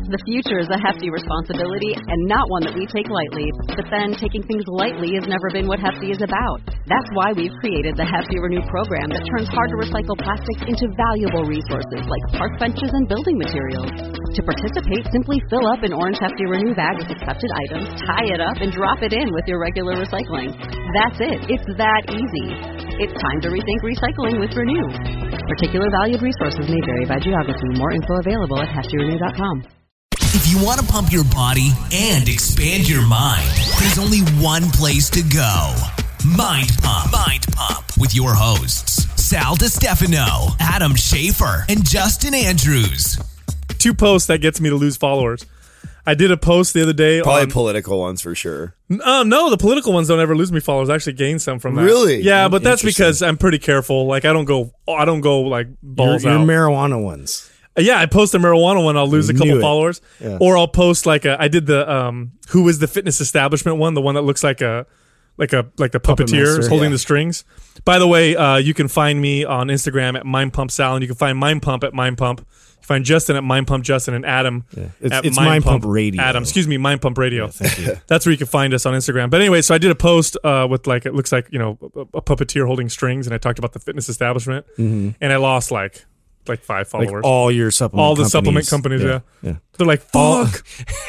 The future is a hefty responsibility and not one that we take lightly. But then taking things lightly has never been what Hefty is about. That's why we've created the Hefty Renew program that turns hard-to-recycle plastics into valuable resources like park benches and building materials. To participate, simply fill up an orange Hefty Renew bag with accepted items, tie it up, and drop it in with your regular recycling. That's it. It's that easy. It's time to rethink recycling with Renew. Particular valued resources may vary by geography. More info available at heftyrenew.com. If you want to pump your body and expand your mind, there's only one place to go. Mind Pump. Mind Pump with your hosts, Sal DiStefano, Adam Schafer, and Justin Andrews. 2 posts that gets me to lose followers. I did a post the other day. Probably political ones for sure. No, the political ones don't ever lose me followers. I actually gain some from that. Really? Yeah, but that's because I'm pretty careful. Like I don't go like balls your out. marijuana ones. Yeah, I post a marijuana one. I'll lose a couple followers, or I'll post like I did the who is the fitness establishment one, the one that looks like the puppeteer holding the strings. By the way, you can find me on Instagram at Mind Pump Sal, and you can find Mind Pump at Mind Pump. You find Justin at Mind Pump Justin, and Adam at it's Mind Pump Radio. Adam, Mind Pump Radio. Yeah, thank you. That's where you can find us on Instagram. But anyway, so I did a post with it looks like a puppeteer holding strings, and I talked about the fitness establishment, and I lost like 5 followers. Like all your supplement companies, yeah. They're like, fuck.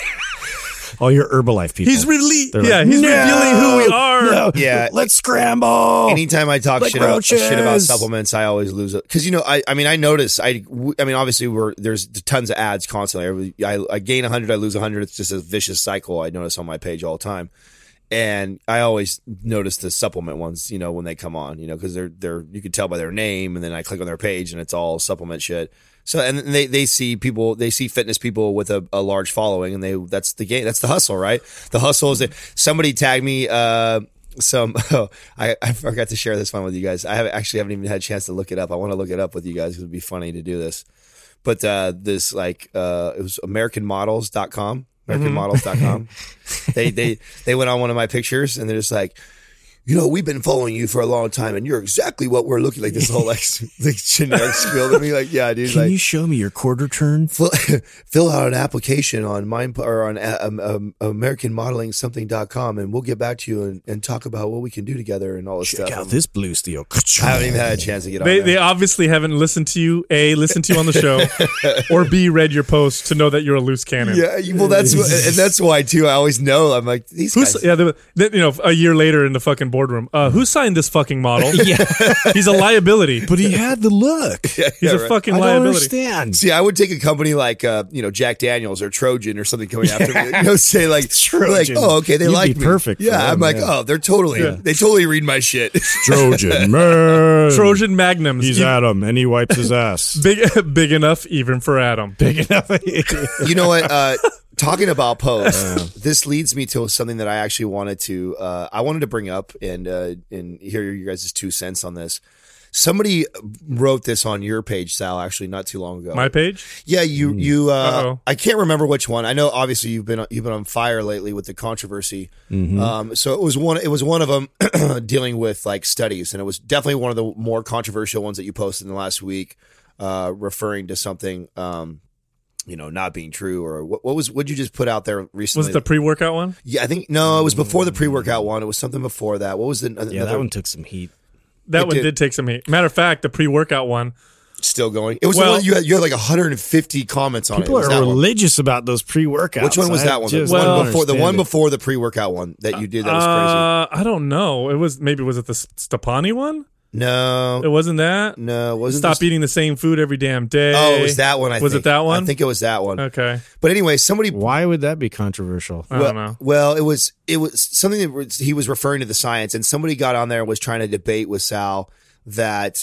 All your Herbalife people. He's revealing who we are. No, yeah. Let's scramble. Anytime I talk shit about supplements, I always lose it. Because, I notice, obviously there's tons of ads constantly. I gain 100, I lose 100. It's just a vicious cycle I notice on my page all the time. And I always notice the supplement ones, when they come on, because they're you can tell by their name, and then I click on their page and it's all supplement shit. So, and they see fitness people with a large following, and that's the game. That's the hustle, right? The hustle is that somebody tagged me, I forgot to share this one with you guys. I haven't even had a chance to look it up. I want to look it up with you guys. It would be funny to do this. But, it was AmericanModels.com. AmericanModels.com. They went on one of my pictures, and they're just like, we've been following you for a long time, and you're exactly what we're looking like. This whole like generic spiel to me, like, yeah, dude. Can you show me your quarter turn? Fill out an application on AmericanModelingSomething.com, and we'll get back to you and talk about what we can do together and all this stuff. Check out this blue steel. I haven't even had a chance to get on. They obviously haven't listened to you. A, listened to you on the show, or B, read your post to know that you're a loose cannon. Yeah, well, that's why too. I always know. I'm like, these guys. Yeah, a year later in the fucking boardroom, who signed this fucking model? Yeah, he's a liability. But he had the look. He's a fucking liability. I don't understand. See, I would take a company like Jack Daniels or Trojan or something coming after me. Say like Trojan. Like, oh, okay, they like me. Perfect. Yeah, I'm like, oh, they totally read my shit. Trojan man. Trojan Magnums. He's Adam, and he wipes his ass. Big enough even for Adam. Big enough. You know what? Talking about posts, this leads me to something that I actually wanted to bring up and hear you guys' 2 cents on this. Somebody wrote this on your page, Sal, actually not too long ago. My page? Yeah, you I can't remember which one. I know obviously you've been on fire lately with the controversy. Mm-hmm. So it was one of them dealing with like studies, and it was definitely one of the more controversial ones that you posted in the last week, referring to something not being true, or what'd you just put out there recently? Was it the pre-workout one? Yeah, I think, no, it was before the pre-workout one. It was something before that. What was the? That one took some heat. That one did take some heat. Matter of fact, the pre-workout one. Still going. It was the one you had like 150 comments on. People are religious about those pre-workouts. Which one was that one? The one before the pre-workout one that you did that was crazy. I don't know. Was it the Stepani one? No. It wasn't that? No. It wasn't. Stop eating the same food every damn day. Oh, it was that one, I think. Was it that one? I think it was that one. Okay. But anyway, somebody... Why would that be controversial? I don't know. Well, it was something that he was referring to the science, and somebody got on there and was trying to debate with Sal that,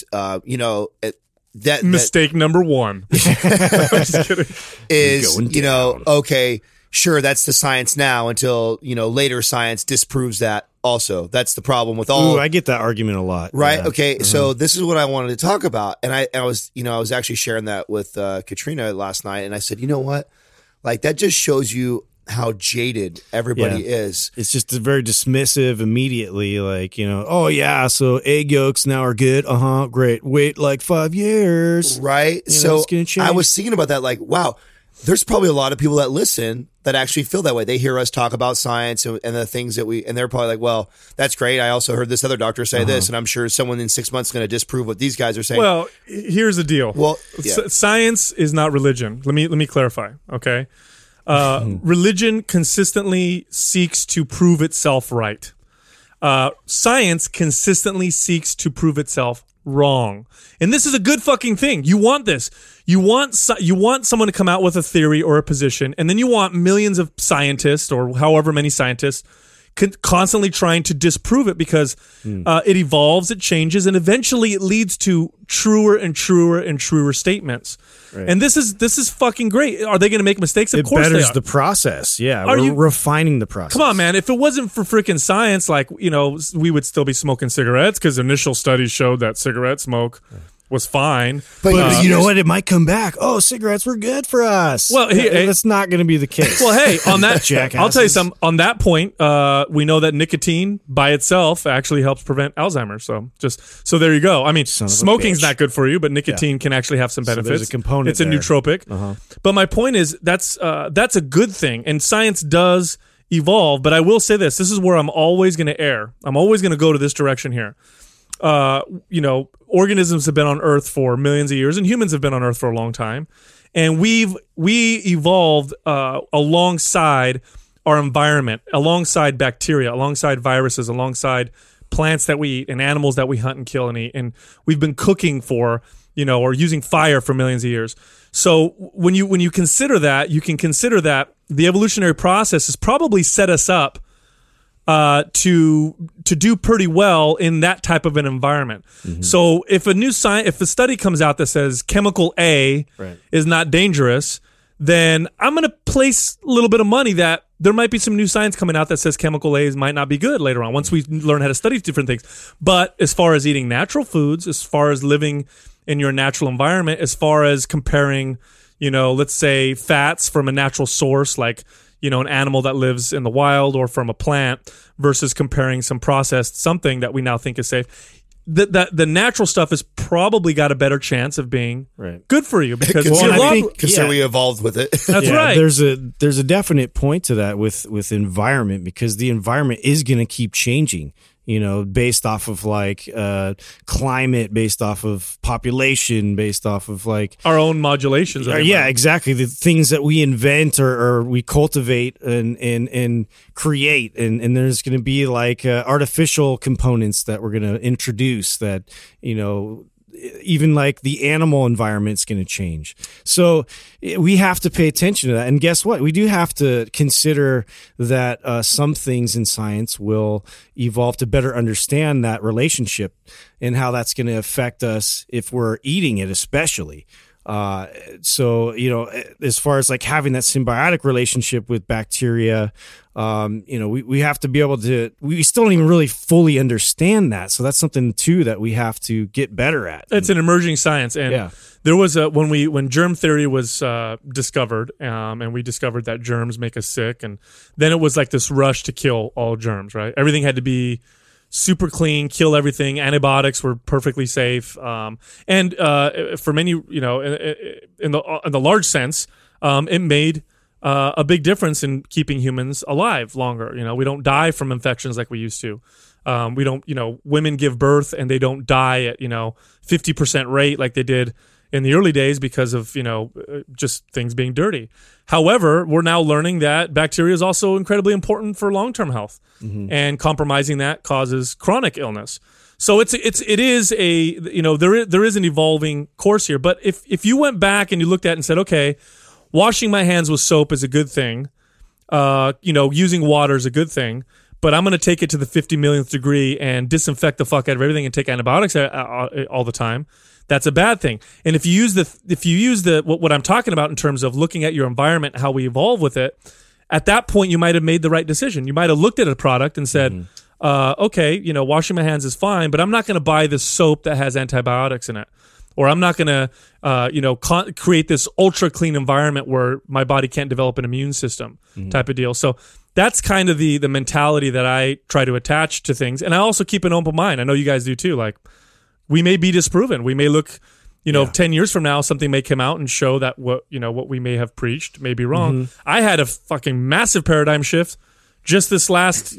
mistake number 1. I'm just kidding. Is, okay, sure, that's the science now until, later science disproves that also. That's the problem with all. Ooh, I get that argument a lot. Right? Yeah. Okay. So this is what I wanted to talk about. And I was actually sharing that with Katrina last night. And I said, you know what? Like, that just shows you how jaded everybody is. It's just very dismissive immediately. Like, oh yeah, so egg yolks now are good. Great. Wait like 5 years. Right. So it's gonna change. I was thinking about that. Like, wow. there's probably a lot of people that listen that actually feel that way. They hear us talk about science and the things that and they're probably like, well, that's great. I also heard this other doctor say this, and I'm sure someone in 6 months is going to disprove what these guys are saying. Well, here's the deal. Well, science is not religion. Let me clarify. Okay. Religion consistently seeks to prove itself right. Science consistently seeks to prove itself wrong. And this is a good fucking thing. You want this. You want someone to come out with a theory or a position, and then you want millions of scientists or however many scientists constantly trying to disprove it, because it evolves, it changes, and eventually it leads to truer and truer and truer statements. Right. And this is fucking great. Are they going to make mistakes? Of course they are. It betters the process. Yeah, we're refining the process. Come on, man. If it wasn't for freaking science, like, we would still be smoking cigarettes, because initial studies showed that cigarette smoke was fine. But you know what? It might come back. Oh, cigarettes were good for us. Well, that's not going to be the case. Well, hey, on that, I'll tell you something. On that point, we know that nicotine by itself actually helps prevent Alzheimer's. So there you go. I mean, smoking's not good for you, but nicotine can actually have some benefits. So there's a component. It's a nootropic. But my point is that's a good thing, and science does evolve. But I will say this: this is where I'm always going to err. I'm always going to go to this direction here. Organisms have been on Earth for millions of years, and humans have been on Earth for a long time, and we evolved alongside our environment, alongside bacteria, alongside viruses, alongside plants that we eat and animals that we hunt and kill and eat, and we've been cooking for or using fire for millions of years. So when you consider that, you can consider that the evolutionary process has probably set us up to do pretty well in that type of an environment. So if a study comes out that says chemical A is not dangerous, then I'm going to place a little bit of money that there might be some new science coming out that says chemical A's might not be good later on, once we learn how to study different things. But as far as eating natural foods, as far as living in your natural environment, as far as comparing, let's say fats from a natural source, like an animal that lives in the wild or from a plant, versus comparing some processed something that we now think is safe. The natural stuff has probably got a better chance of being good for you, because we evolved with it. That's right. There's a definite point to that with environment, because the environment is going to keep changing. Based off of climate, based off of population, based off of our own modulations. Exactly. The things that we invent or we cultivate and create, and there's going to be artificial components that we're going to introduce that even the animal environment's going to change. So we have to pay attention to that. And guess what? We do have to consider that some things in science will evolve to better understand that relationship and how that's going to affect us if we're eating it, especially. So, as far as having that symbiotic relationship with bacteria, we have to be able to, we still don't even really fully understand that. So that's something too that we have to get better at. It's an emerging science. And there was when germ theory was discovered, and we discovered that germs make us sick. And then it was this rush to kill all germs, right? Everything had to be super clean, kill everything. Antibiotics were perfectly safe, and for many, in the large sense, it made a big difference in keeping humans alive longer. We don't die from infections like we used to. We don't, women give birth and they don't die at 50% rate like they did in the early days because of just things being dirty. However, we're now learning that bacteria is also incredibly important for long-term health, and compromising that causes chronic illness. So it is a there is an evolving course here. But if you went back and you looked at it and said, okay, washing my hands with soap is a good thing, using water is a good thing, but I'm going to take it to the 50 millionth degree and disinfect the fuck out of everything and take antibiotics all the time, that's a bad thing. And if you use what I'm talking about in terms of looking at your environment, how we evolve with it, at that point you might have made the right decision. You might have looked at a product and said, okay, washing my hands is fine, but I'm not going to buy this soap that has antibiotics in it. Or I'm not going to, create this ultra clean environment where my body can't develop an immune system type of deal. So that's kind of the mentality that I try to attach to things. And I also keep an open mind. I know you guys do too. We may be disproven. We may look, 10 years from now, something may come out and show that what we may have preached may be wrong. I had a fucking massive paradigm shift just this last,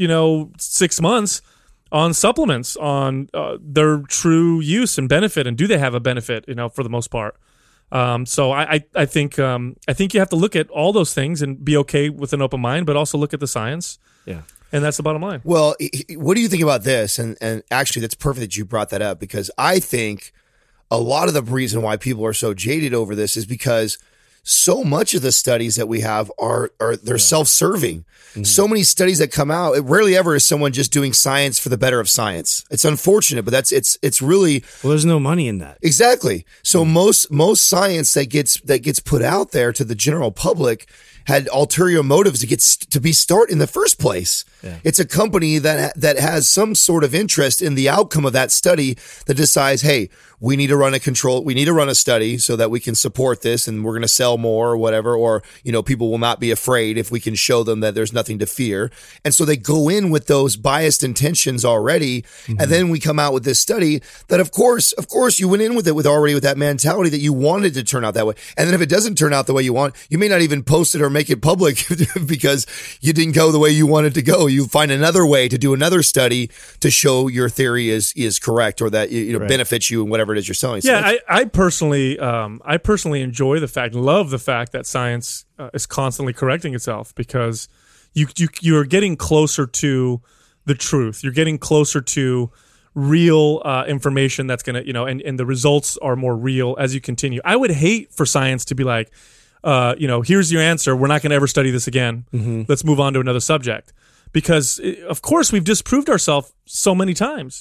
6 months on supplements, on their true use and benefit, and do they have a benefit, for the most part. So I think you have to look at all those things and be okay with an open mind, but also look at the science. Yeah. And that's the bottom line. Well, what do you think about this? And actually, that's perfect that you brought that up, because I think a lot of the reason why people are so jaded over this is because so much of the studies that we have are they're self-serving. So many studies that come out, it rarely ever is someone just doing science for the better of science. It's unfortunate, but it's really, well, there's no money in that. Exactly. So most science that gets put out there to the general public had ulterior motives to be start in the first place. Yeah. It's a company that has some sort of interest in the outcome of that study that decides, hey, we need to run a study so that we can support this, and we're going to sell more or whatever, or, people will not be afraid if we can show them that there's nothing to fear. And so they go in with those biased intentions already. And then we come out with this study that of course you went in with it with that mentality that you wanted to turn out that way. And then if it doesn't turn out the way you want, you may not even post it or make it public because you didn't go the way you wanted to go. You find another way to do another study to show your theory is correct, or that benefits you in whatever it is you're selling. Yeah, so I personally enjoy the fact, love the fact that science is constantly correcting itself, because you're getting closer to the truth. You're getting closer to real information that's gonna, and the results are more real as you continue. I would hate for science to be like, here's your answer. We're not going to ever study this again. Let's move on to another subject. Because, of course, we've disproved ourselves so many times,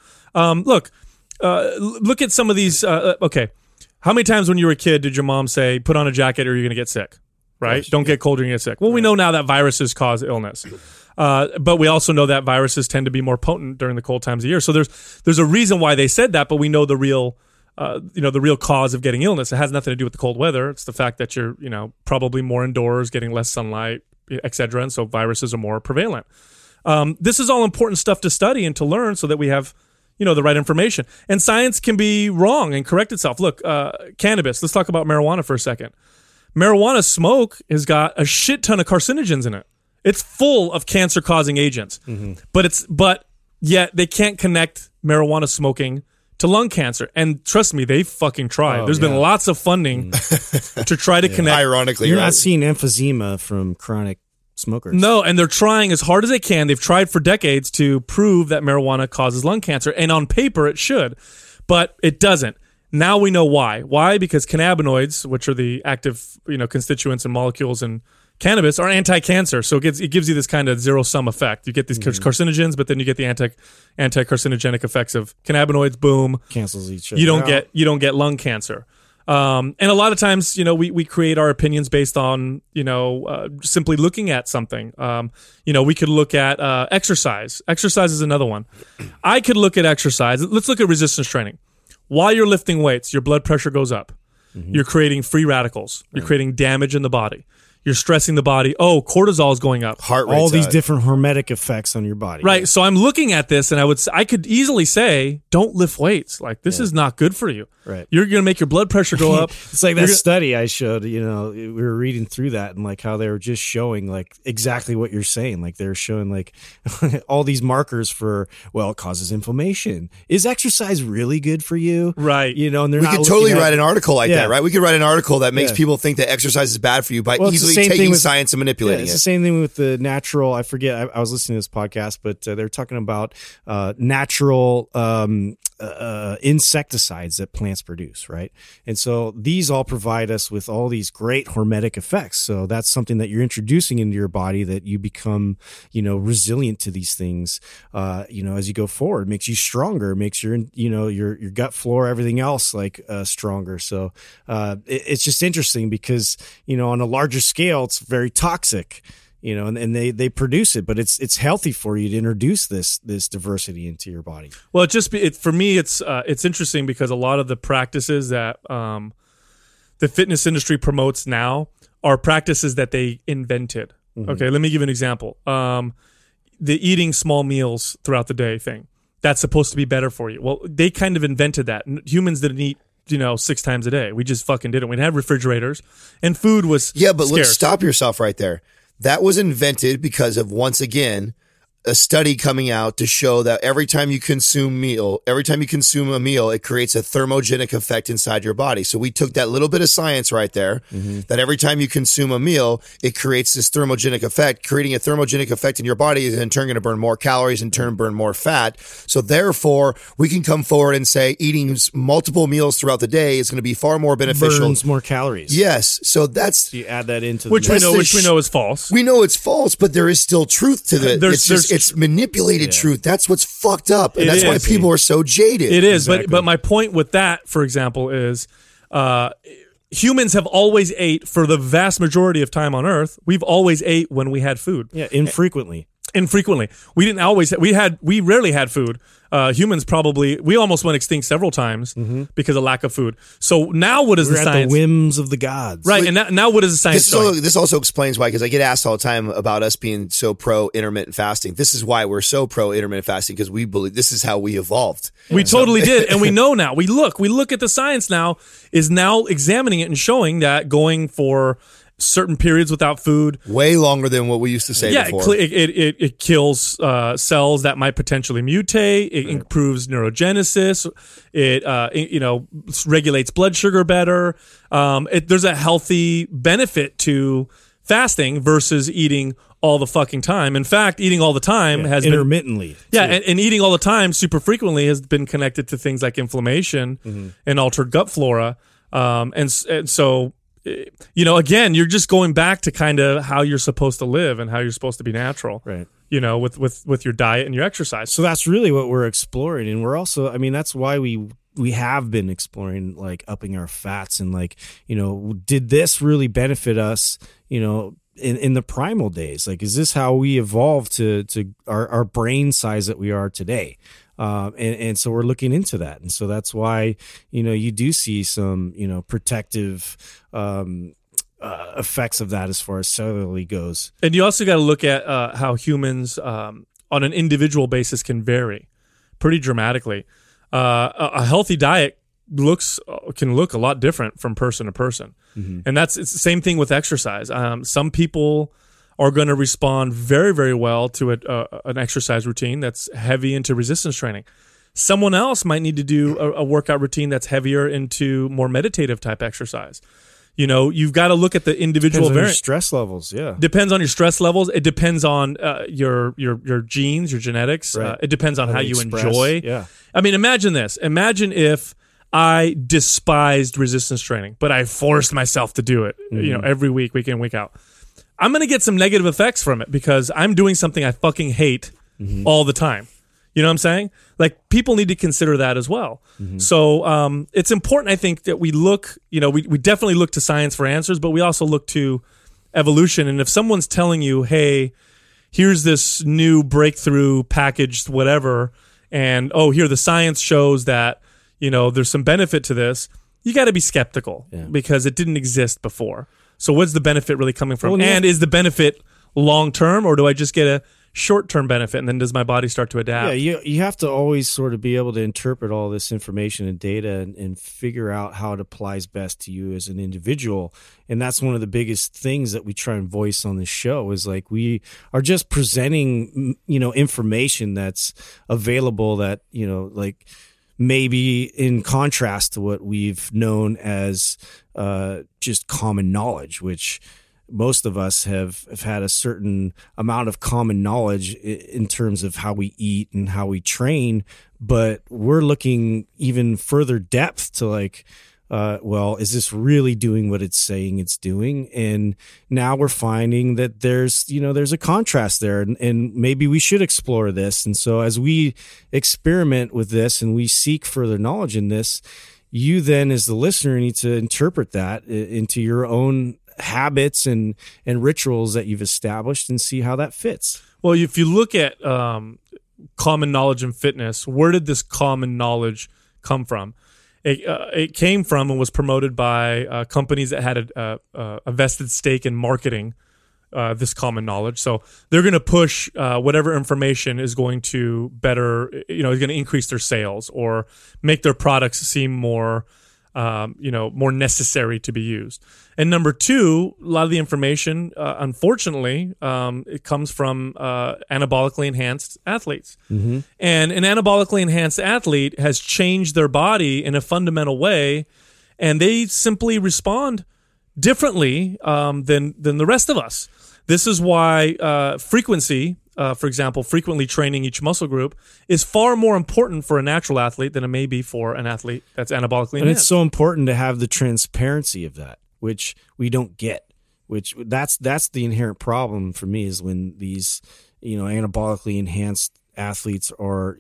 Look at some of these. Okay. How many times when you were a kid did your mom say, put on a jacket or you're going to get sick, right? Don't get cold or you're going to get sick. Well, we know now that viruses cause illness. But we also know that viruses tend to be more potent during the cold times of year. So there's a reason why they said that, but we know the real cause of getting illness. It has nothing to do with the cold weather. It's the fact that you're, probably more indoors, getting less sunlight, etc. And so viruses are more prevalent. This is all important stuff to study and to learn so that we have, the right information. And science can be wrong and correct itself. Look, cannabis. Let's talk about marijuana for a second. Marijuana smoke has got a shit ton of carcinogens in it. It's full of cancer-causing agents. But yet they can't connect marijuana smoking to lung cancer. And trust me, they fucking tried. There's been lots of funding to try to connect. Ironically, you're not seeing emphysema from chronic smokers. No, and they're trying as hard as they can. They've tried for decades to prove that marijuana causes lung cancer. And on paper, it should. But it doesn't. Now we know why. Why? Because cannabinoids, which are the active constituents and molecules in cannabis, are anti-cancer. So it gives you this kind of zero-sum effect. You get these carcinogens, but then you get the anti-carcinogenic effects of cannabinoids. Boom, cancels each other. You don't get lung cancer. And a lot of times, we create our opinions based on simply looking at something. We could look at exercise. Exercise is another one. I could look at exercise. Let's look at resistance training. While you're lifting weights, your blood pressure goes up. You're creating free radicals. You're creating damage in the body. You're stressing the body. Oh, cortisol is going up. Heart rate. All these different hormetic effects on your body. Right. So I'm looking at this, and I could easily say, don't lift weights. Like, this is not good for you. Right. You're going to make your blood pressure go up. It's like that study I showed, we were reading through that, and like how they were just showing like exactly what you're saying. Like they're showing like all these markers for, well, it causes inflammation. Is exercise really good for you? Right. And they're we could totally write an article like that, right? We could write an article that makes people think that exercise is bad for you by easily taking science and manipulating it. It's the same thing with the natural, I forget, I was listening to this podcast, but they're talking about natural insecticides that plants produce, right? And so these all provide us with all these great hormetic effects. So that's something that you're introducing into your body, that you become, resilient to these things, as you go forward. It makes you stronger, makes your gut flora, everything else like stronger. So it's just interesting because, on a larger scale, it's very toxic. And they produce it, but it's healthy for you to introduce this diversity into your body. Well, for me, it's interesting because a lot of the practices that the fitness industry promotes now are practices that they invented. Okay, let me give you an example. The eating small meals throughout the day thing, that's supposed to be better for you. Well, they kind of invented that. Humans didn't eat 6 times a day. We just fucking didn't. We didn't have refrigerators, and food was but scarce. Let's stop yourself right there. That was invented because of, once again, a study coming out to show that every time you consume a meal, it creates a thermogenic effect inside your body. So we took that little bit of science right there, that every time you consume a meal, it creates this thermogenic effect. Creating a thermogenic effect in your body is in turn going to burn more calories, in turn burn more fat. So therefore, we can come forward and say eating multiple meals throughout the day is going to be far more beneficial. Burns more calories. Yes. So that's... You add that into which we know is false. We know it's false, but there is still truth to it. It's manipulated truth. That's what's fucked up, and that's why people are so jaded. It is, but my point with that, for example, is humans have always ate for the vast majority of time on Earth. We've always ate when we had food. Yeah, infrequently. We didn't always. We rarely had food. Humans we almost went extinct several times because of lack of food. So now what is the science? At the whims of the gods. Right, and now what is the science This also explains why, because I get asked all the time about us being so pro intermittent fasting. This is why we're so pro intermittent fasting, because we believe this is how we evolved. We totally did, and we know now. We look at the science now, is now examining it and showing that going for certain periods without food, way longer than what we used to say before. It kills cells that might potentially mutate. It improves neurogenesis. It regulates blood sugar better. There's a healthy benefit to fasting versus eating all the fucking time. In fact, eating all the time has intermittently. And eating all the time super frequently has been connected to things like inflammation and altered gut flora. And so, again, you're just going back to kind of how you're supposed to live and how you're supposed to be natural, right? With your diet and your exercise. So that's really what we're exploring, and we're also, that's why we have been exploring, like, upping our fats and, like, did this really benefit us, in the primal days? Like, is this how we evolved to our brain size that we are today? And so we're looking into that. And so that's why, you do see some, protective effects of that as far as cellularly goes. And you also got to look at how humans on an individual basis can vary pretty dramatically. A healthy diet can look a lot different from person to person. And it's the same thing with exercise. Some people are going to respond very, very well to an exercise routine that's heavy into resistance training. Someone else might need to do a workout routine that's heavier into more meditative type exercise. You've got to look at the individual variant. Stress levels, depends on your stress levels. It depends on your genes, your genetics. Right. It depends on how you enjoy. Yeah. Imagine this. Imagine if I despised resistance training, but I forced myself to do it. Every week in, week out. I'm going to get some negative effects from it because I'm doing something I fucking hate all the time. You know what I'm saying? Like, people need to consider that as well. So it's important, I think, that we look, we definitely look to science for answers, but we also look to evolution. And if someone's telling you, hey, here's this new breakthrough packaged whatever, and here, the science shows that, there's some benefit to this, you got to be skeptical because it didn't exist before. So what's the benefit really coming from? Well, and is the benefit long-term, or do I just get a short-term benefit, and then does my body start to adapt? Yeah, you have to always sort of be able to interpret all this information and data and figure out how it applies best to you as an individual. And that's one of the biggest things that we try and voice on this show is, like, we are just presenting, information that's available that, like, maybe in contrast to what we've known as just common knowledge, which most of us have had a certain amount of common knowledge in terms of how we eat and how we train, but we're looking even further depth to, like, is this really doing what it's saying it's doing? And now we're finding that there's a contrast there, and maybe we should explore this. And so as we experiment with this and we seek further knowledge in this, you then, as the listener, need to interpret that into your own habits and rituals that you've established and see how that fits. Well, if you look at common knowledge in fitness, where did this common knowledge come from? It came from and was promoted by companies that had a vested stake in marketing this common knowledge. So they're going to push whatever information is going to better, is going to increase their sales or make their products seem more more necessary to be used. And number two, a lot of the information, unfortunately, it comes from anabolically enhanced athletes. Mm-hmm. And an anabolically enhanced athlete has changed their body in a fundamental way, and they simply respond differently than the rest of us. This is why frequency, for example, frequently training each muscle group is far more important for a natural athlete than it may be for an athlete that's anabolically enhanced. And it's so important to have the transparency of that, which we don't get. That's the inherent problem for me, is when these, anabolically enhanced athletes or,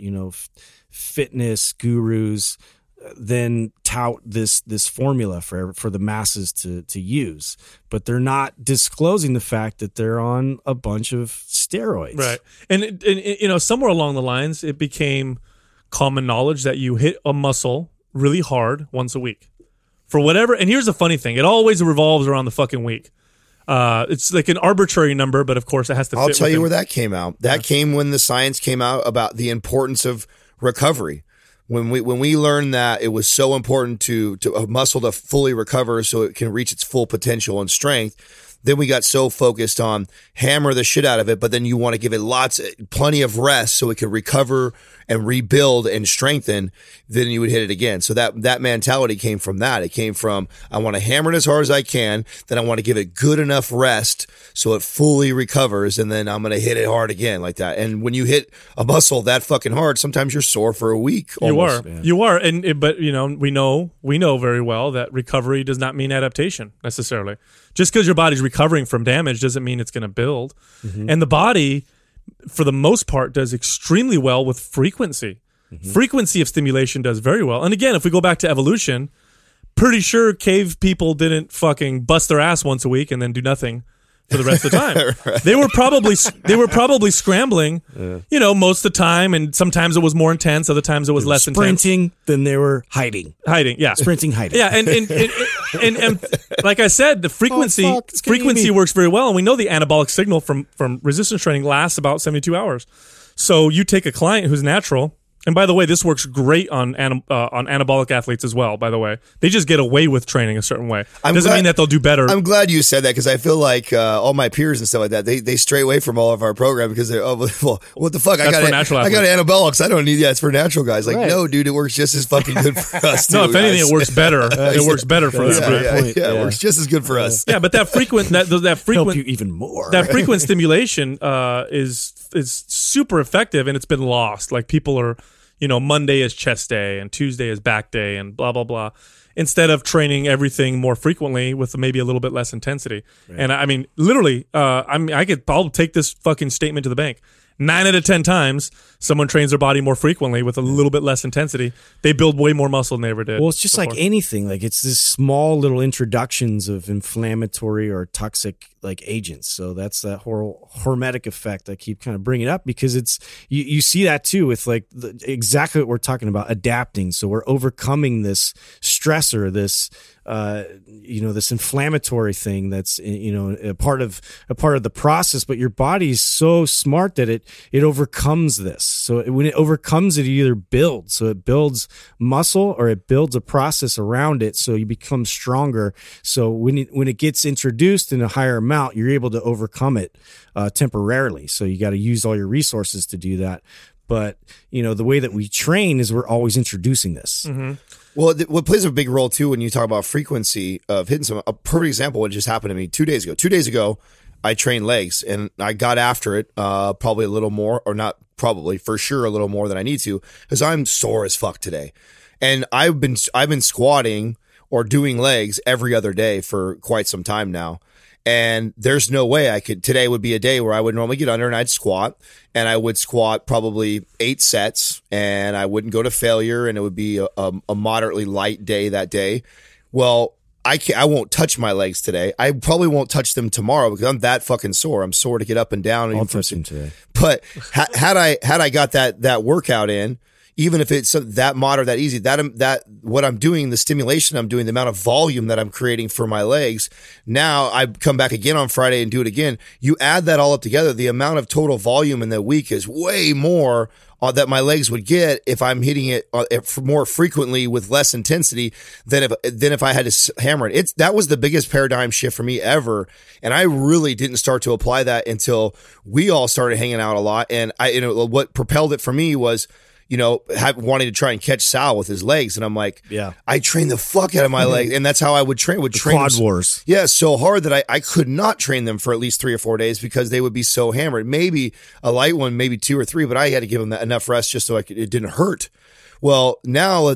fitness gurus then tout this formula for the masses to use, but they're not disclosing the fact that they're on a bunch of steroids. Right. And somewhere along the lines, it became common knowledge that you hit a muscle really hard once a week for whatever. And here's the funny thing. It always revolves around the fucking week. It's like an arbitrary number, but of course it has to fit. I'll tell you where that came out. That came when the science came out about the importance of recovery. When we learned that it was so important to a muscle to fully recover so it can reach its full potential and strength, then we got so focused on hammer the shit out of it, but then you want to give it plenty of rest so it can recover and rebuild and strengthen, then you would hit it again. So that mentality came from that. It came from, I want to hammer it as hard as I can, then I want to give it good enough rest so it fully recovers, and then I'm going to hit it hard again like that. And when you hit a muscle that fucking hard, sometimes you're sore for a week. Almost. You are. But we know very well that recovery does not mean adaptation necessarily. Just because your body's recovering from damage doesn't mean it's going to build. Mm-hmm. And the body, for the most part, does extremely well with frequency. Mm-hmm. Frequency of stimulation does very well. And again, if we go back to evolution, pretty sure cave people didn't fucking bust their ass once a week and then do nothing for the rest of the time. Right. They were probably scrambling, most of the time, and sometimes it was more intense, other times it was less intense. Sprinting, then they were hiding, yeah. Sprinting, hiding. Yeah, and like I said, the frequency works very well, and we know the anabolic signal from resistance training lasts about 72 hours. So you take a client who's natural. And by the way, this works great on anabolic athletes as well, by the way. They just get away with training a certain way. Doesn't mean that they'll do better. I'm glad you said that, because I feel like all my peers and stuff like that, they stray away from all of our program because they're, well, what the fuck? That's for natural athletes. I got anabolics. I don't need that. It's for natural guys. Like, no, dude, it works just as fucking good for us. No, if anything, it works better. It works better for us. Yeah, it works just as good for us. Yeah, but that frequent help you even more. That frequent stimulation is super effective, and it's been lost. Like, people are, Monday is chest day and Tuesday is back day and blah, blah, blah, instead of training everything more frequently with maybe a little bit less intensity. Right. And I mean, literally, I'll take this fucking statement to the bank. 9 out of 10 times, someone trains their body more frequently with a little bit less intensity, they build way more muscle than they ever did. Well, it's just before. Like anything. Like, it's this small little introductions of inflammatory or toxic agents. So that's that hormetic effect I keep kind of bringing up, because it's you see that too with exactly what we're talking about, adapting. So we're overcoming this stressor, this this inflammatory thing that's a part of the process, but your body's so smart that it overcomes this. So when it overcomes it either builds. So it builds muscle or it builds a process around it, so you become stronger. So when it gets introduced in a higher amount, you're able to overcome it temporarily. So you got to use all your resources to do that. But the way that we train is we're always introducing this. Mm-hmm. Well, what plays a big role too when you talk about frequency of hitting a perfect example, what just happened to me 2 days ago. 2 days ago, I trained legs, and I got after it probably a little more, or not probably, for sure a little more than I need to, because I'm sore as fuck today. And I've been squatting or doing legs every other day for quite some time now. And there's no way today would be a day where I would normally get under and I'd squat, and I would squat probably 8 sets, and I wouldn't go to failure, and it would be a moderately light day that day. Well, I won't touch my legs today. I probably won't touch them tomorrow because I'm that fucking sore. I'm sore to get up and down. I'll touch them today. But had I got that workout in, even if it's that moderate, that easy, that what I'm doing, the stimulation I'm doing, the amount of volume that I'm creating for my legs. Now I come back again on Friday and do it again. You add that all up together, the amount of total volume in the week is way more that my legs would get if I'm hitting it more frequently with less intensity than if I had to hammer it. That was the biggest paradigm shift for me ever. And I really didn't start to apply that until we all started hanging out a lot. And what propelled it for me was, wanting to try and catch Sal with his legs. And I'm like, I train the fuck out of my legs. And that's how I would train. Quad wars. Yeah, so hard that I could not train them for at least 3 or 4 days because they would be so hammered. Maybe a light one, maybe 2 or 3, but I had to give them enough rest just so it didn't hurt. Well, now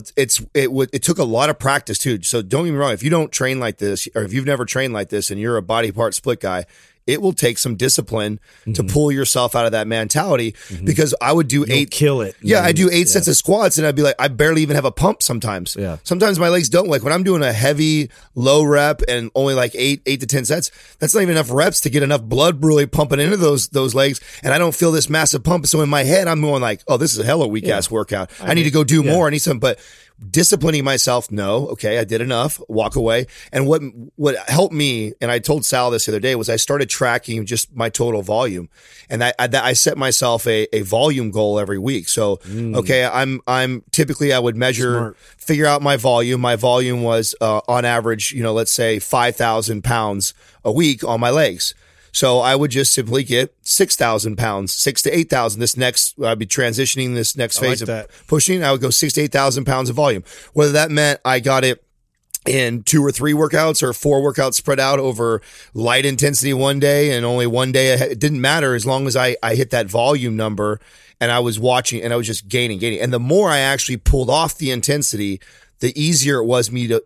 it took a lot of practice too. So don't get me wrong. If you don't train like this, or if you've never trained like this and you're a body part split guy, it will take some discipline to pull yourself out of that mentality because I would do kill it. Yeah, I do 8 sets of squats and I'd be like, I barely even have a pump sometimes. Yeah. Sometimes my legs don't. Like when I'm doing a heavy, low rep and only like 8 to 10 sets, that's not even enough reps to get enough blood really pumping into those legs. And I don't feel this massive pump. So in my head, I'm going like, oh, this is a hella weak ass workout. I need to go do more. I need some, but disciplining myself, no, okay, I did enough, walk away. And what helped me, and I told Sal this the other day, was I started tracking just my total volume. And I set myself a volume goal every week. So, okay, I'm typically I would measure, figure out my volume. My volume was, on average, let's say 5,000 pounds a week on my legs. So I would just simply get 6,000 pounds, 6,000 to 8,000. I'd be transitioning this next phase of pushing. I would go 6,000 to 8,000 pounds of volume. Whether that meant I got it in 2 or 3 workouts or 4 workouts spread out over light intensity one day and only one day, it didn't matter as long as I hit that volume number and I was watching and I was just gaining. And the more I actually pulled off the intensity, the easier it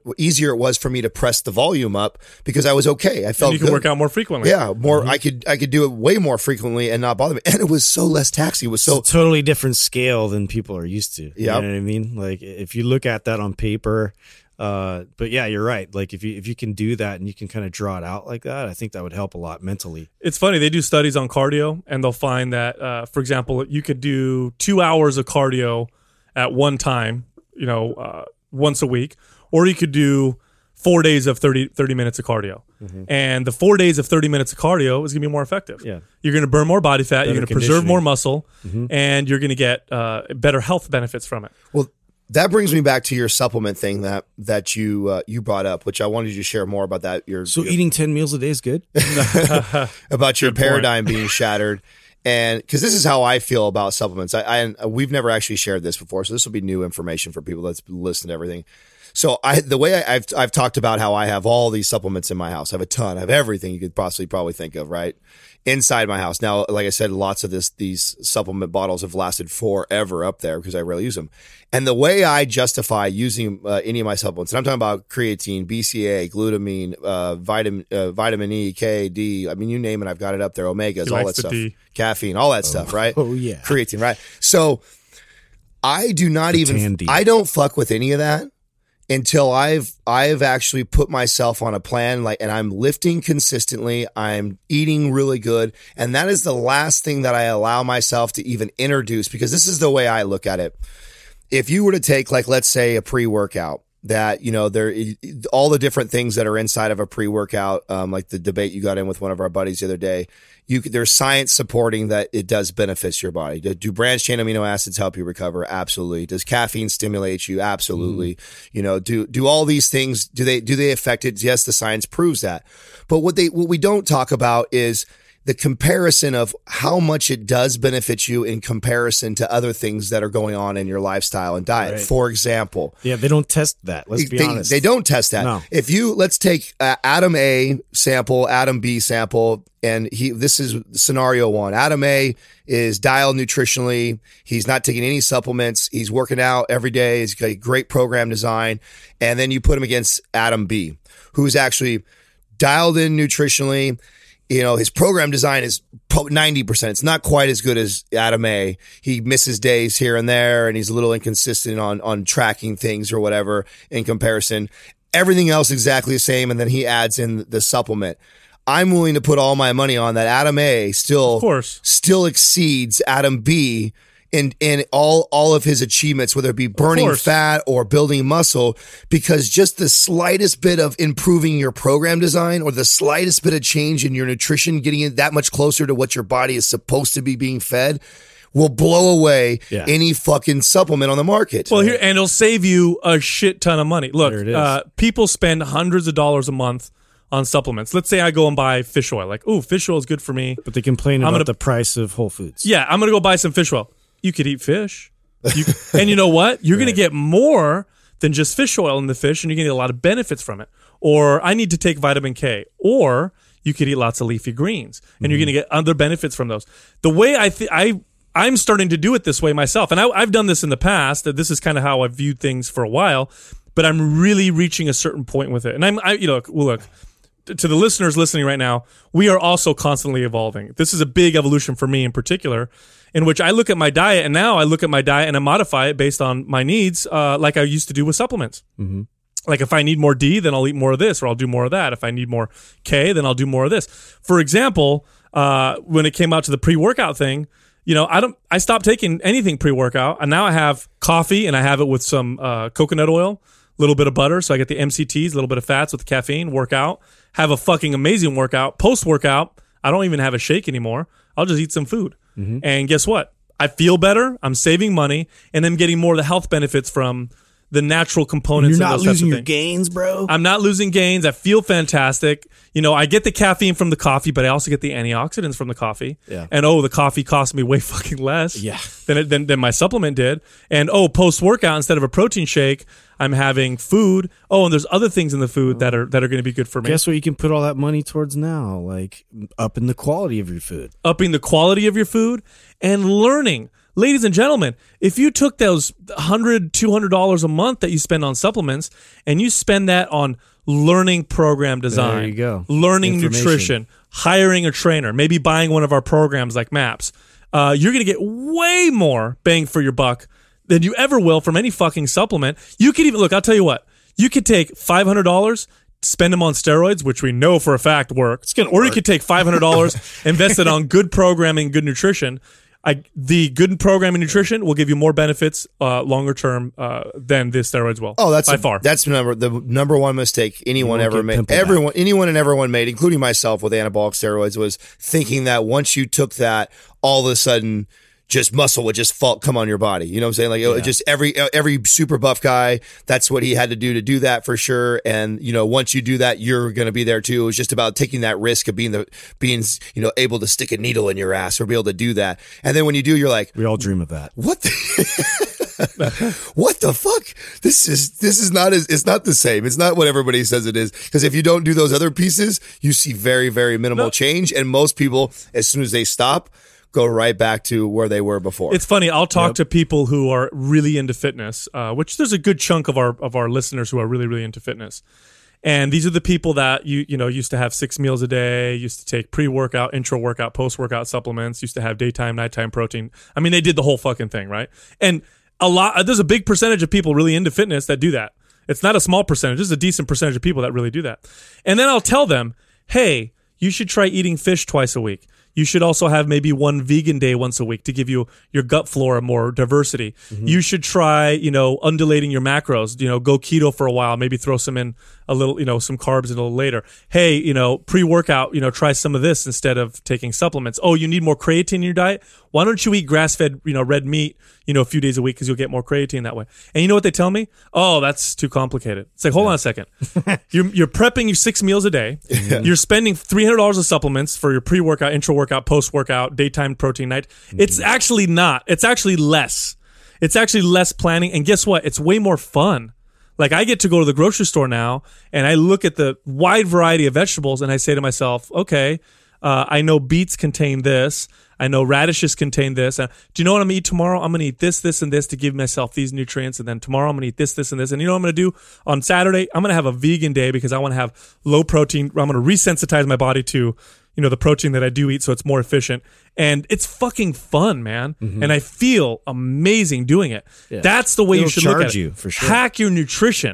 was for me to press the volume up because I was okay. I felt and you could work out more frequently. Yeah, more. I could do it way more frequently and not bother me. And it was so less taxing. It was it's a totally different scale than people are used to. Yeah, you know what I mean. Like if you look at that on paper, but yeah, you're right. Like if you can do that and you can kind of draw it out like that, I think that would help a lot mentally. It's funny. They do studies on cardio, and they'll find that, for example, you could do 2 hours of cardio at one time. Once a week, or you could do 4 days of 30 minutes of cardio. And the 4 days of 30 minutes of cardio is going to be more effective. Yeah. You're going to burn more body fat, you're going to preserve more muscle, and you're going to get better health benefits from it. Well, that brings me back to your supplement thing that you brought up, which I wanted you to share more about that. Eating 10 meals a day is good? About your paradigm being shattered. And because this is how I feel about supplements. We've never actually shared this before, so this will be new information for people that's listened to everything. So the way I've talked about how I have all these supplements in my house. I have a ton. I have everything you could probably think of, right? Inside my house. Now, like I said, lots of these supplement bottles have lasted forever up there because I rarely use them. And the way I justify using any of my supplements, and I'm talking about creatine, BCA, glutamine, vitamin E, K, D. I mean, you name it, I've got it up there. Omegas, all that stuff. Caffeine, all that stuff, right? Oh yeah. Creatine, right? So I do not I don't fuck with any of that until I've actually put myself on a plan, and I'm lifting consistently, I'm eating really good, and that is the last thing that I allow myself to even introduce, because this is the way I look at it. If you were to take, like, let's say a pre-workout, that, there, all the different things that are inside of a pre-workout, like the debate you got in with one of our buddies the other day, there's science supporting that it does benefits your body. Do branched chain amino acids help you recover? Absolutely. Does caffeine stimulate you? Absolutely. Do all these things, do they affect it? Yes, the science proves that. But what we don't talk about is the comparison of how much it does benefit you in comparison to other things that are going on in your lifestyle and diet. Right. For example. Yeah, they don't test that. Let's be honest. They don't test that. No. Let's take Adam A sample, Adam B sample, and this is scenario 1. Adam A is dialed nutritionally. He's not taking any supplements. He's working out every day. He's got a great program design. And then you put him against Adam B, who's actually dialed in nutritionally. His program design is 90%. It's not quite as good as Adam A. He misses days here and there, and he's a little inconsistent on tracking things or whatever in comparison. Everything else exactly the same, and then he adds in the supplement. I'm willing to put all my money on that Adam A still exceeds Adam B in all of his achievements, whether it be burning fat or building muscle, because just the slightest bit of improving your program design or the slightest bit of change in your nutrition, getting it that much closer to what your body is supposed to be being fed, will blow away any fucking supplement on the market. Well, here, and it'll save you a shit ton of money. Look, people spend hundreds of dollars a month on supplements. Let's say I go and buy fish oil. Like, ooh, fish oil is good for me. But they complain about the price of Whole Foods. Yeah, I'm going to go buy some fish oil. You could eat fish. And you know what? You're going to get more than just fish oil in the fish, and you're going to get a lot of benefits from it. Or I need to take vitamin K. Or you could eat lots of leafy greens, and you're going to get other benefits from those. The way I'm starting to do it this way myself, and I've done this in the past. This is kind of how I've viewed things for a while, but I'm really reaching a certain point with it. And look, to the listeners listening right now, we are also constantly evolving. This is a big evolution for me in particular, in which I look at my diet, and now I look at my diet and I modify it based on my needs, like I used to do with supplements. Mm-hmm. Like if I need more D, then I'll eat more of this, or I'll do more of that. If I need more K, then I'll do more of this. For example, when it came out to the pre-workout thing, I stopped taking anything pre-workout, and now I have coffee, and I have it with some coconut oil, a little bit of butter, so I get the MCTs, a little bit of fats with the caffeine, workout, have a fucking amazing workout. Post-workout, I don't even have a shake anymore. I'll just eat some food. Mm-hmm. And guess what? I feel better, I'm saving money, and I'm getting more of the health benefits from the natural components. You're not losing your gains, bro. I'm not losing gains. I feel fantastic. I get the caffeine from the coffee, but I also get the antioxidants from the coffee. Yeah. And the coffee cost me way fucking less than my supplement did. And post-workout, instead of a protein shake, I'm having food. And there's other things in the food that are going to be good for me. Guess what you can put all that money towards now? Like upping the quality of your food. Upping the quality of your food and learning. Ladies and gentlemen, if you took those $100, $200 a month that you spend on supplements and you spend that on learning program design, there you go. Learning nutrition, hiring a trainer, maybe buying one of our programs like MAPS, you're going to get way more bang for your buck than you ever will from any fucking supplement. You could even, I'll tell you what, you could take $500, spend them on steroids, which we know for a fact work, you could take $500, invest it on good programming, good nutrition. The good programming nutrition will give you more benefits longer term than the steroids will. That's by far. That's the number one mistake anyone ever made. Anyone and everyone made, including myself, with anabolic steroids, was thinking that once you took that, all of a sudden, just muscle would just come on your body. You know what I'm saying? Like just every super buff guy, that's what he had to do that for sure. And once you do that, you're going to be there too. It was just about taking that risk of being able to stick a needle in your ass or be able to do that. And then when you do, you're like, we all dream of that. What what the fuck? This is not it's not the same. It's not what everybody says it is. Because if you don't do those other pieces, you see very, very minimal change. And most people, as soon as they stop, go right back to where they were before. It's funny. I'll talk to people who are really into fitness, which there's a good chunk of our listeners who are really, really into fitness. And these are the people that used to have 6 meals a day, used to take pre-workout, intra-workout, post-workout supplements, used to have daytime, nighttime protein. I mean, they did the whole fucking thing, right? And there's a big percentage of people really into fitness that do that. It's not a small percentage. There's a decent percentage of people that really do that. And then I'll tell them, hey, you should try eating fish twice a week. You should also have maybe one vegan day once a week to give you your gut flora more diversity. Mm-hmm. You should try, undulating your macros, go keto for a while, maybe throw some in a little, some carbs a little later. Hey, pre-workout, try some of this instead of taking supplements. Oh, you need more creatine in your diet? Why don't you eat grass-fed, red meat, a few days a week because you'll get more creatine that way. And you know what they tell me? Oh, that's too complicated. It's like, hold on a second. You're prepping you 6 meals a day. Yeah. You're spending $300 of supplements for your pre-workout, intra-workout, post-workout, daytime protein night. Mm-hmm. It's actually not. It's actually less. It's actually less planning. And guess what? It's way more fun. Like I get to go to the grocery store now and I look at the wide variety of vegetables and I say to myself, okay, I know beets contain this. I know radishes contain this. Do you know what I'm going to eat tomorrow? I'm going to eat this, this, and this to give myself these nutrients. And then tomorrow I'm going to eat this, this, and this. And you know what I'm going to do? On Saturday, I'm going to have a vegan day because I want to have low protein. I'm going to resensitize my body to, the protein that I do eat so it's more efficient. And it's fucking fun, man. Mm-hmm. And I feel amazing doing it. Yeah. That's the way you should look at it. You, for sure. Hack your nutrition.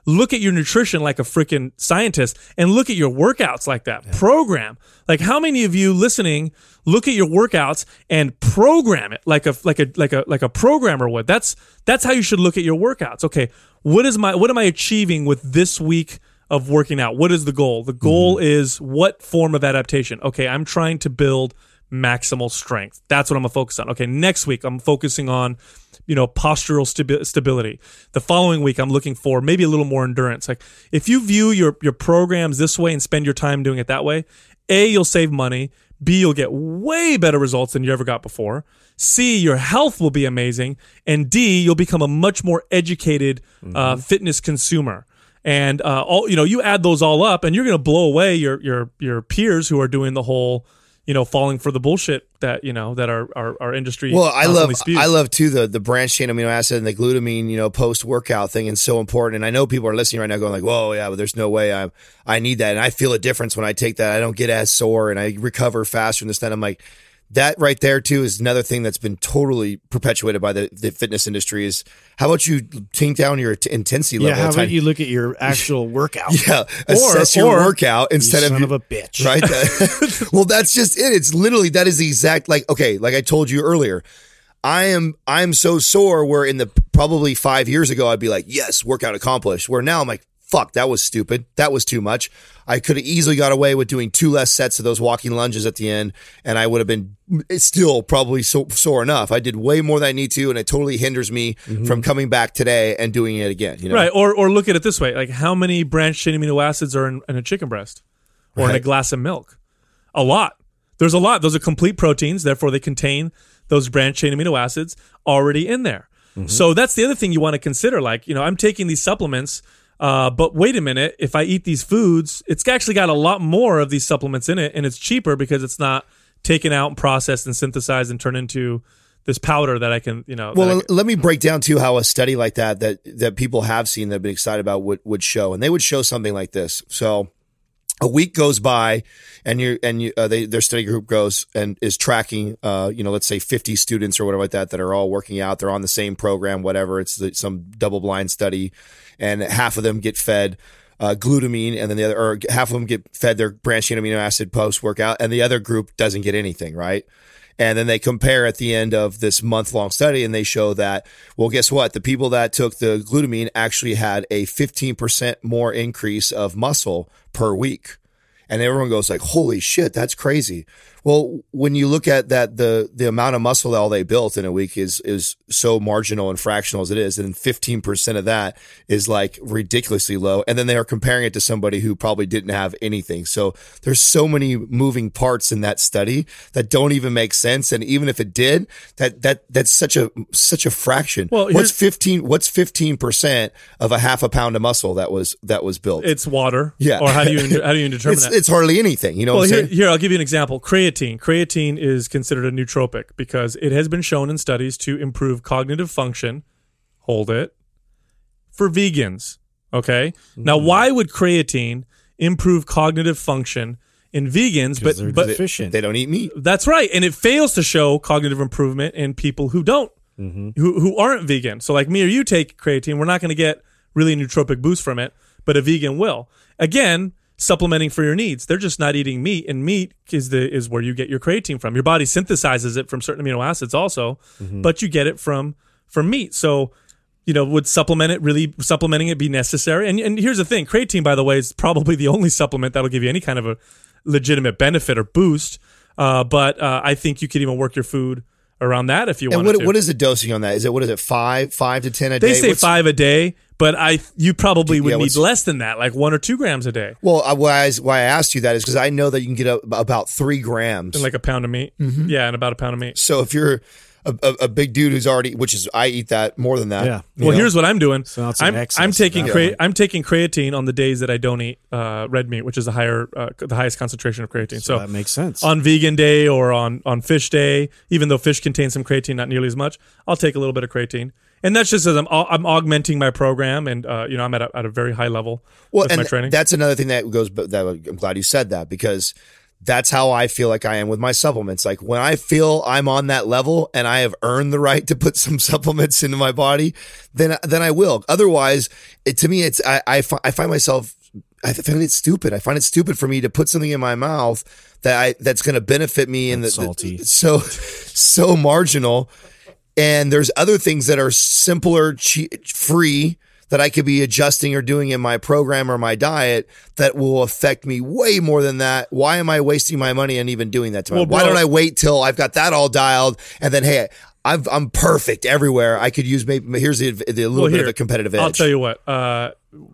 look at your nutrition like a freaking scientist and look at your workouts like that. Program. Like how many of you listening look at your workouts and program it like a programmer would? That's how you should look at your workouts. Okay, what am I achieving with this week of working out? What is the goal? The goal is what form of adaptation? Okay, I'm trying to build maximal strength. That's what I'm going to focus on. Okay, next week I'm focusing on postural stability. The following week, I'm looking for maybe a little more endurance. Like if you view your programs this way and spend your time doing it that way, A, you'll save money. B, you'll get way better results than you ever got before. C, your health will be amazing. And D, you'll become a much more educated fitness consumer. And you add those all up, and you're going to blow away your peers who are doing the whole falling for the bullshit that that our industry. Well, I love too the branched chain amino acid and the glutamine, post workout thing is so important. And I know people are listening right now going like, "Whoa, yeah, but there's no way I need that." And I feel a difference when I take that. I don't get as sore and I recover faster and this. Then I'm like, that right there too is another thing that's been totally perpetuated by the fitness industry. Is how about you take down your intensity level? Yeah, how about you look at your actual workout? Yeah, assess your workout instead of son of a bitch. Right? Well, that's just it. It's literally that is the exact like I told you earlier. I'm so sore where in the probably 5 years ago I'd be like, yes, workout accomplished. Where now I'm like, fuck, that was stupid. That was too much. I could have easily got away with doing 2 less sets of those walking lunges at the end, and I would have been still probably sore enough. I did way more than I need to, and it totally hinders me from coming back today and doing it again. Right, or look at it this way. Like how many branched chain amino acids are in a chicken breast or in a glass of milk? A lot. There's a lot. Those are complete proteins, therefore they contain those branched chain amino acids already in there. So that's the other thing you want to consider. Like, I'm taking these supplements, but wait a minute, if I eat these foods, it's actually got a lot more of these supplements in it, and it's cheaper because it's not taken out and processed and synthesized and turned into this powder that I can, Well, let me break down too how a study like that people have seen that have been excited about would show, and they would show something like this. So a week goes by, and their study group goes and is tracking, let's say 50 students or whatever like that are all working out. They're on the same program, whatever. It's some double-blind study, and half of them get fed glutamine, and then half of them get fed their branched chain amino acid post-workout, and the other group doesn't get anything, right? And then they compare at the end of this month-long study, and they show that, well, guess what? The people that took the glutamine actually had a 15% more increase of muscle per week. And everyone goes like, holy shit, that's crazy. Well, when you look at that, the amount of muscle that all they built in a week is so marginal and fractional as it is. And 15% of that is like ridiculously low. And then they are comparing it to somebody who probably didn't have anything. So there's so many moving parts in that study that don't even make sense. And even if it did, that's such a fraction. Well, what's 15% of a half a pound of muscle that was built? It's water. Yeah. Or how do you determine that? It's hardly anything. You know what I'm saying? Here, I'll give you an example. Creatine. Creatine is considered a nootropic because it has been shown in studies to improve cognitive function. Hold it. For vegans. Okay. Now, why would creatine improve cognitive function in vegans? But deficient. They don't eat meat. That's right. And it fails to show cognitive improvement in people who don't, who aren't vegan. So like me or you take creatine, we're not going to get really a nootropic boost from it, but a vegan will. Again, supplementing for your needs. They're just not eating meat, and meat is where you get your creatine from. Your body synthesizes it from certain amino acids also, but you get it from meat. So, would supplementing it be necessary? And here's the thing, creatine, by the way, is probably the only supplement that'll give you any kind of a legitimate benefit or boost. But I think you could even work your food around that if you want to. What is the dosing on that? What is it, 5 to 10 a day? They say 5 a day, but you probably would need less than that, like 1 or 2 grams a day. Well, why I asked you that is because I know that you can get about 3 grams. And like a pound of meat. Yeah, and about a pound of meat. So if you're a big dude who's already, I eat that more than that. Yeah. Well, here's what I'm doing. So I'm taking creatine on the days that I don't eat red meat, which is the highest concentration of creatine. So that makes sense. On vegan day or on fish day, even though fish contains some creatine, not nearly as much, I'll take a little bit of creatine. And that's just as I'm augmenting my program, and I'm at a very high level with my training. That's another thing that goes. That I'm glad you said that, because that's how I feel like I am with my supplements. Like when I feel I'm on that level and I have earned the right to put some supplements into my body, then I will. Otherwise, to me, I find myself, I find it stupid. I find it stupid for me to put something in my mouth that's going to benefit me and salty. So marginal. And there's other things that are simpler, free, that I could be adjusting or doing in my program or my diet that will affect me way more than that. Why am I wasting my money and even doing that to myself? Why don't I wait till I've got that all dialed and then, hey, I'm perfect everywhere. I could use maybe, here's the little bit of a competitive edge. I'll tell you what, a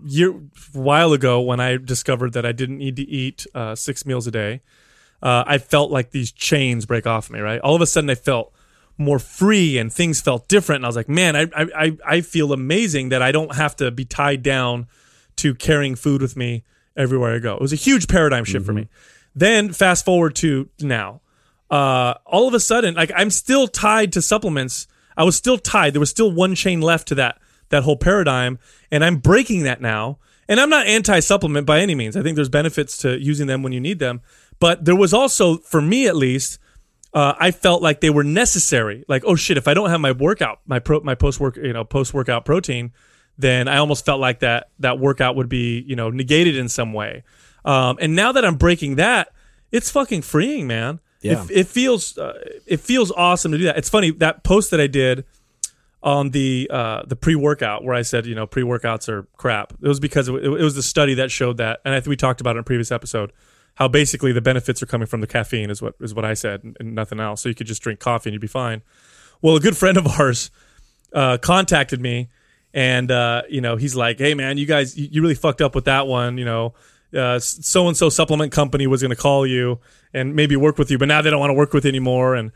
while ago when I discovered that I didn't need to eat 6 meals a day, I felt like these chains break off me, right? All of a sudden I felt more free and things felt different. And I was like, man, I feel amazing that I don't have to be tied down to carrying food with me everywhere I go. It was a huge paradigm shift for me. Then fast forward to now, all of a sudden, like I'm still tied to supplements. I was still tied. There was still one chain left to that whole paradigm. And I'm breaking that now. And I'm not anti-supplement by any means. I think there's benefits to using them when you need them. But there was also, for me at least, I felt like they were necessary. Like, oh shit, if I don't have my workout, my post-workout protein, then I almost felt like that workout would be, negated in some way. And now that I'm breaking that, it's fucking freeing, man. Yeah. It feels awesome to do that. It's funny, that post that I did on the pre-workout where I said, pre-workouts are crap. It was because it was the study that showed that, and I think we talked about it in a previous episode. How basically the benefits are coming from the caffeine is what I said and nothing else. So you could just drink coffee and you'd be fine. Well, a good friend of ours contacted me and, he's like, hey man, you guys, you really fucked up with that one. So-and-so supplement company was going to call you and maybe work with you, but now they don't want to work with you anymore. And,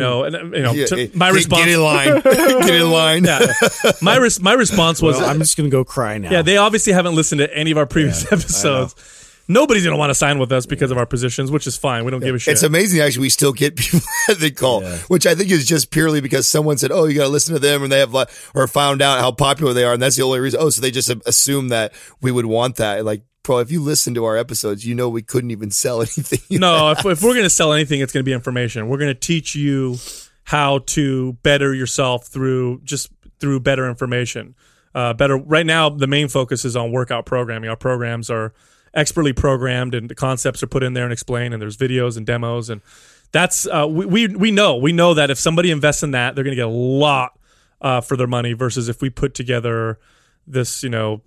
my response, get in line, get in line. Yeah. My response was, I'm just going to go cry now. Yeah. They obviously haven't listened to any of our previous episodes. Nobody's going to want to sign with us because of our positions, which is fine. We don't give a shit. It's amazing, actually. We still get people that call, which I think is just purely because someone said, oh, you got to listen to them, and they have or found out how popular they are, and that's the only reason. Oh, so they just assume that we would want that. Like, bro, if you listen to our episodes, we couldn't even sell anything. No, if we're going to sell anything, it's going to be information. We're going to teach you how to better yourself through better information. Right now, the main focus is on workout programming. Our programs are expertly programmed and the concepts are put in there and explained, and there's videos and demos, and that's we know that if somebody invests in that, they're going to get a lot for their money versus if we put together this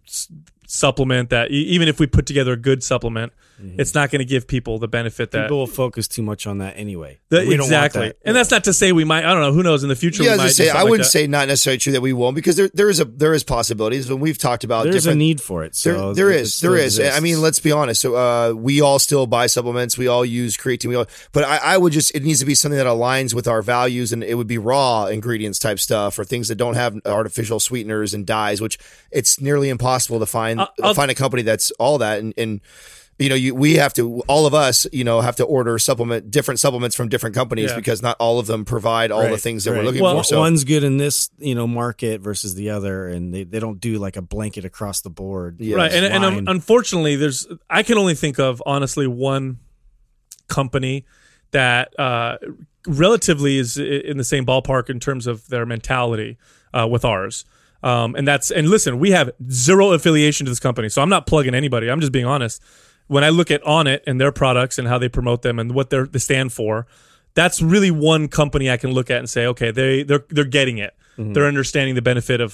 supplement that even if we put together a good supplement, it's not going to give people the benefit that people will focus too much on that anyway. Exactly. And that's not to say we might, I don't know, who knows in the future. Yeah, I wouldn't say not necessarily true that we won't, because there is possibilities when we've talked about there's a need for it. So there is. I mean, let's be honest. So we all still buy supplements. We all use creatine. But I would it needs to be something that aligns with our values, and it would be raw ingredients type stuff or things that don't have artificial sweeteners and dyes, which it's nearly impossible to find a company that's all that. And we have to, all of us, have to order different supplements from different companies because not all of them provide all the things that we're looking for. So one's good in this, market versus the other, and they don't do like a blanket across the board. Yeah. Right. And unfortunately, I can only think of honestly one company that relatively is in the same ballpark in terms of their mentality with ours. And listen, we have zero affiliation to this company, so I'm not plugging anybody. I'm just being honest. When I look at Onnit and their products and how they promote them and what they stand for, that's really one company I can look at and say, okay, they're getting it. Mm-hmm. They're understanding the benefit of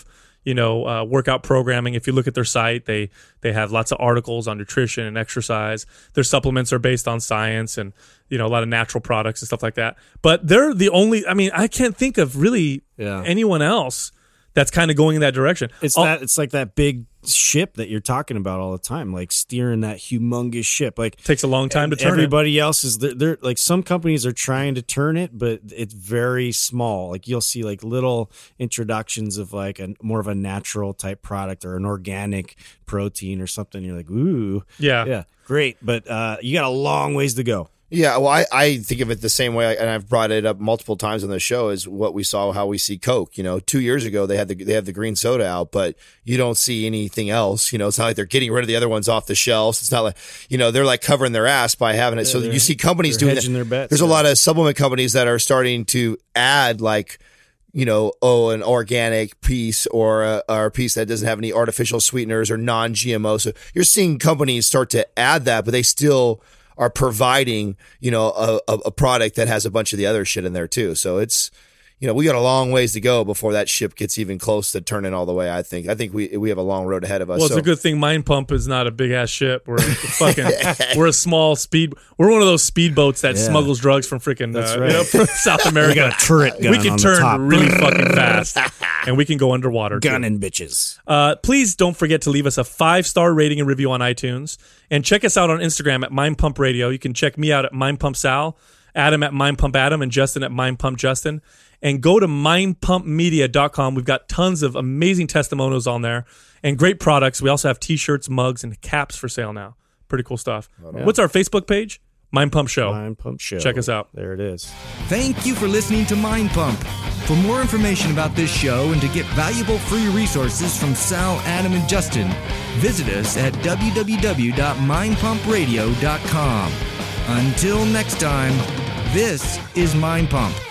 workout programming. If you look at their site, they have lots of articles on nutrition and exercise. Their supplements are based on science and a lot of natural products and stuff like that. But they're the only. I mean, I can't think of really anyone else that's kind of going in that direction. It's like that big ship that you're talking about all the time, like steering that humongous ship. Like takes a long time to turn. Everybody else is they're like, some companies are trying to turn it, but it's very small. Like you'll see like little introductions of like a more of a natural type product or an organic protein or something. You're like, ooh, yeah, great, but you got a long ways to go. Yeah, well, I think of it the same way, and I've brought it up multiple times on the show, is what we saw, how we see Coke. 2 years ago they have the green soda out, but you don't see anything else. It's not like they're getting rid of the other ones off the shelves. It's not like they're like covering their ass by having it. So you see companies doing that. Their bets, There's a lot of supplement companies that are starting to add like, an organic piece or a piece that doesn't have any artificial sweeteners or non-GMO. So you're seeing companies start to add that, but they still are providing, a product that has a bunch of the other shit in there too. So it's, we got a long ways to go before that ship gets even close to turning all the way. I think we have a long road ahead of us. Well, it's a good thing Mind Pump is not a big ass ship. We're we're a small speed. We're one of those speedboats that smuggles drugs from freaking South America. We got a turret gun. We can turn really fucking fast, and we can go underwater. Gunning bitches. Please don't forget to leave us a 5-star rating and review on iTunes, and check us out on Instagram at Mind Pump Radio. You can check me out at Mind Pump Sal, Adam at Mind Pump Adam, and Justin at Mind Pump Justin. And go to mindpumpmedia.com. We've got tons of amazing testimonials on there and great products. We also have T-shirts, mugs, and caps for sale now. Pretty cool stuff. What's our Facebook page? Mind Pump Show. Mind Pump Show. Check us out. There it is. Thank you for listening to Mind Pump. For more information about this show and to get valuable free resources from Sal, Adam, and Justin, visit us at www.mindpumpradio.com. Until next time, this is Mind Pump.